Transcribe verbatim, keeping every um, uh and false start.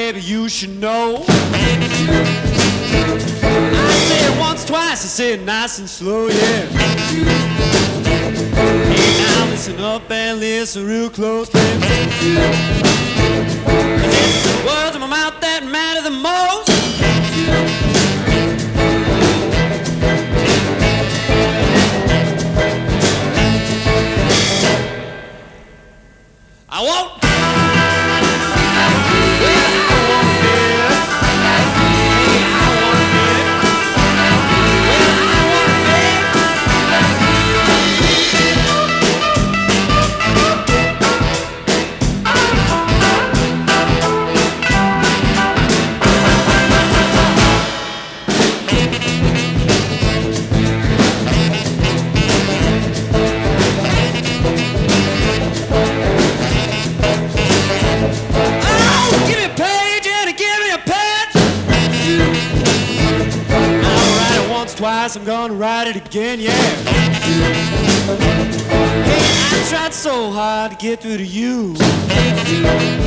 baby, you should know. I say it once, twice, I say it nice and slow, yeah. Hey, now listen up and listen real close, baby. It's the words of my mouth that matter the most. I won't. Twice, I'm gonna write it again, yeah. Hey, I tried so hard to get through to you.